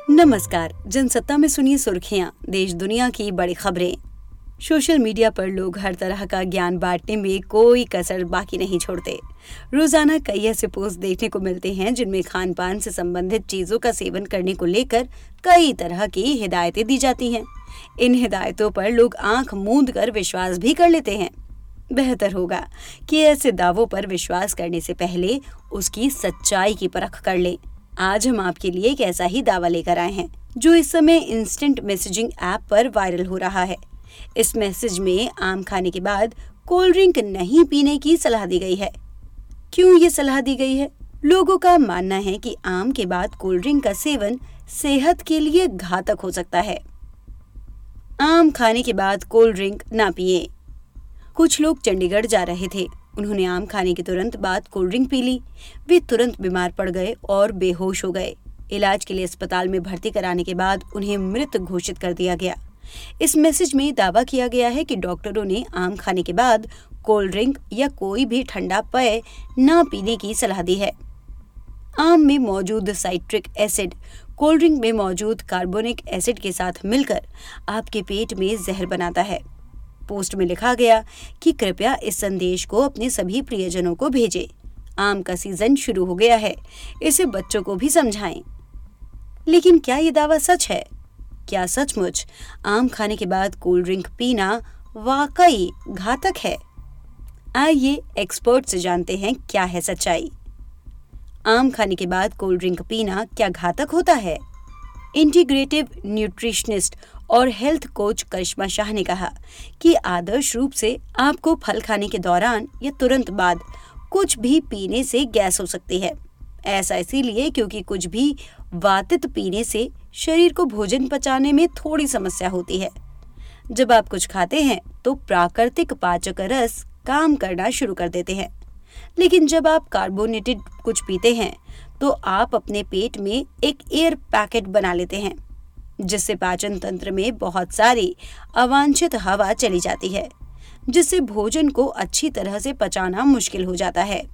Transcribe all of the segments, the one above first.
नमस्कार। जनसत्ता में सुनिए सुर्खियां, देश दुनिया की बड़ी खबरें। सोशल मीडिया पर लोग हर तरह का ज्ञान बांटने में कोई कसर बाकी नहीं छोड़ते। रोजाना कई ऐसे पोस्ट देखने को मिलते हैं जिनमें खान पान से संबंधित चीजों का सेवन करने को लेकर कई तरह की हिदायतें दी जाती हैं। इन हिदायतों पर लोग आंख मूंद कर विश्वास भी कर लेते हैं। बेहतर होगा कि ऐसे दावों पर विश्वास करने से पहले उसकी सच्चाई की परख कर लें। आज हम आपके लिए एक ऐसा ही दावा लेकर आए हैं जो इस समय इंस्टेंट मैसेजिंग ऐप पर वायरल हो रहा है। इस मैसेज में आम खाने के बाद कोल्ड ड्रिंक नहीं पीने की सलाह दी गई है। क्यों ये सलाह दी गई है? लोगों का मानना है कि आम के बाद कोल्ड ड्रिंक का सेवन सेहत के लिए घातक हो सकता है। आम खाने के बाद कोल्ड ड्रिंक ना पिए। कुछ लोग चंडीगढ़ जा रहे थे। उन्होंने आम खाने के तुरंत बाद कोल्ड ड्रिंक पी ली। वे तुरंत बीमार पड़ गए और बेहोश हो गए। इलाज के लिए अस्पताल में भर्ती कराने के बाद उन्हें मृत घोषित कर दिया गया। इस मैसेज में दावा किया गया है कि डॉक्टरों ने आम खाने के बाद कोल्ड ड्रिंक या कोई भी ठंडा पेय ना पीने की सलाह दी है। आम में मौजूद साइट्रिक एसिड कोल्ड ड्रिंक में मौजूद कार्बोनिक एसिड के साथ मिलकर आपके पेट में जहर बनाता है। पोस्ट में लिखा गया कि कृपया इस संदेश को अपने सभी प्रियजनों को भेजें। आम का सीजन शुरू हो गया है, इसे बच्चों को भी समझाएं। लेकिन क्या ये दावा सच है? क्या सचमुच आम खाने के बाद कोल्ड ड्रिंक पीना वाकई घातक है? आइए एक्सपर्ट से जानते हैं क्या है सच्चाई। आम खाने के बाद कोल्ड ड्रिंक पीना क्या घातक होता है? इंटीग्रेटिव न्यूट्रिशनिस्ट और हेल्थ कोच करिश्मा शाह ने कहा कि आदर्श रूप से आपको फल खाने के दौरान या तुरंत बाद कुछ भी पीने से गैस हो सकती है। ऐसा इसीलिए क्योंकि कुछ भी वातित पीने से शरीर को भोजन पचाने में थोड़ी समस्या होती है। जब आप कुछ खाते हैं तो प्राकृतिक पाचक रस काम करना शुरू कर देते हैं, लेकिन जब आप कार्बोनेटेड कुछ पीते हैं तो आप अपने पेट में एक एयर पैकेट बना लेते हैं, जिससे पाचन तंत्र में बहुत सारी अवांछित हवा चली जाती है, जिससे भोजन को अच्छी तरह से पचाना मुश्किल हो जाता है।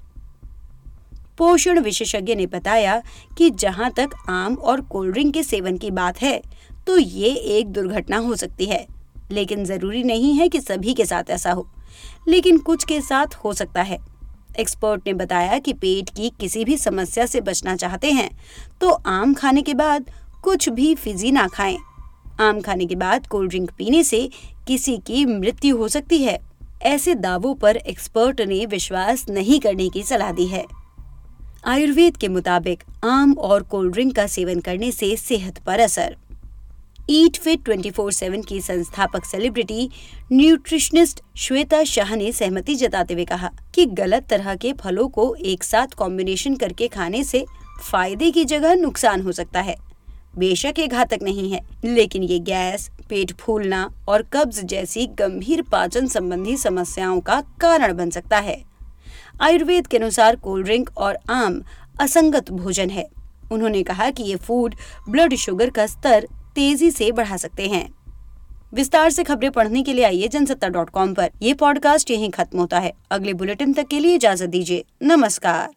पोषण विशेषज्ञ ने बताया कि जहां तक आम और कोल्ड ड्रिंक के सेवन की बात है तो ये एक दुर्घटना हो सकती है, लेकिन जरूरी नहीं है कि सभी के साथ ऐसा हो, लेकिन कुछ के साथ हो सकता है। एक्सपर्ट ने बताया कि पेट की किसी भी समस्या से बचना चाहते हैं तो आम खाने के बाद कुछ भी फिजी ना खाएं। आम खाने के बाद कोल्ड ड्रिंक पीने से किसी की मृत्यु हो सकती है। ऐसे दावों पर एक्सपर्ट ने विश्वास नहीं करने की सलाह दी है। आयुर्वेद के मुताबिक आम और कोल्ड ड्रिंक का सेवन करने से सेहत पर असर। ईट फिट 24/7 की संस्थापक सेलिब्रिटी न्यूट्रिशनिस्ट श्वेता शाह ने सहमति जताते हुए कहा कि गलत तरह के फलों को एक साथ कॉम्बिनेशन करके खाने से फायदे की जगह नुकसान हो सकता है। बेशक ये घातक नहीं है, लेकिन ये गैस, पेट फूलना और कब्ज जैसी गंभीर पाचन संबंधी समस्याओं का कारण बन सकता है। आयुर्वेद के अनुसार कोल्ड ड्रिंक और आम असंगत भोजन है। उन्होंने कहा कि ये फूड ब्लड शुगर का स्तर तेजी से बढ़ा सकते हैं। विस्तार से खबरें पढ़ने के लिए आइए जनसत्ता.com पर। ये पॉडकास्ट यहीं खत्म होता है। अगले बुलेटिन तक के लिए इजाजत दीजिए। नमस्कार।